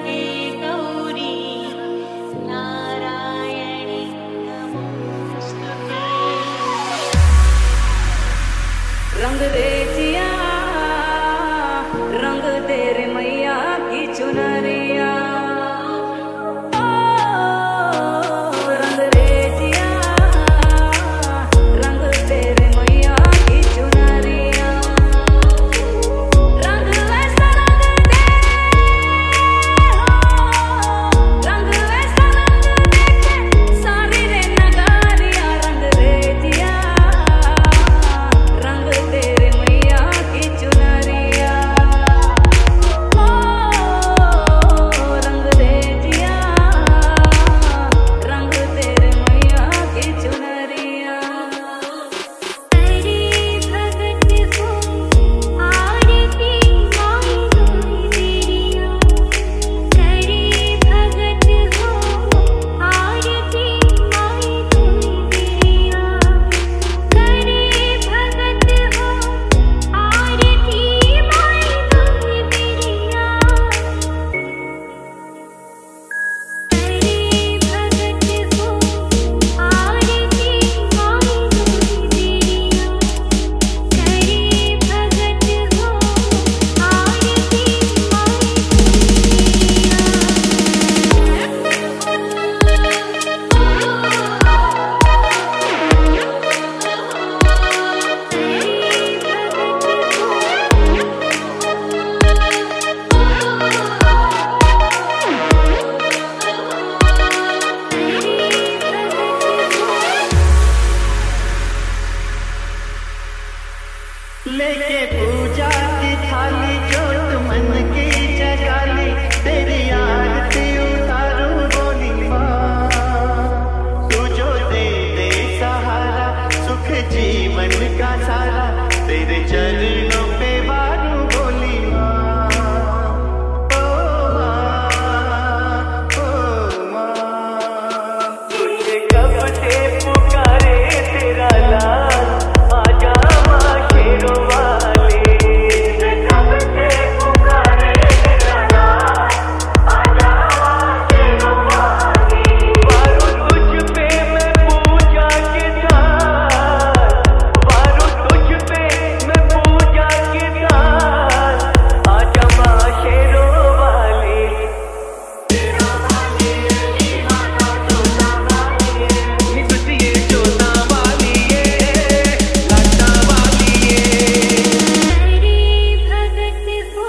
हे गौरी नारायणी नमोस्तुते। रंग दे जिया रंग तेरे मैया की चुनरिया, रंग दे जिया रंग तेरे मैया की चुनरिया, रंग वैसा रंग दे रंग वैसा रंग दे के सारी रे नगारिया, रंग दे जिया रंग तेरे मैया की चुनरिया, रंग दे जिया रंग तेरे मैया की चुनरिया। तेरी भगत को आरती माई तेरिया, तेरी भगत हो आरती माई तेरिया, तेरी भगत हो आरती माई तेरिया, तेरी भगत हो आरती माई तेरिया, तेरी भगत हो आरती लेके पूजा की थाली जोत मन की जगाली, तेरी आरती उतारूं बोली माँ, तू जो दे दे सहारा सुख जीवन का सारा, तेरे चरणों पे वारूं बोली माँ। ओ माँ तुझे कब से पुकारे तेरा लाल, आजा माँ शेरों वाली, कब से पुकारे तेरा लाल, आजा माँ शेरों वाली, वारूं तुझ पे मैं पूजा के थाल, वारूं तुझ पे मैं पूजा के थाल, आजा माँ शेरों वाली। शेरों वाली ये माता जोता वाली ये, निकसिए जोता वाली ये, लाटा वाली ये। तेरी भगत हो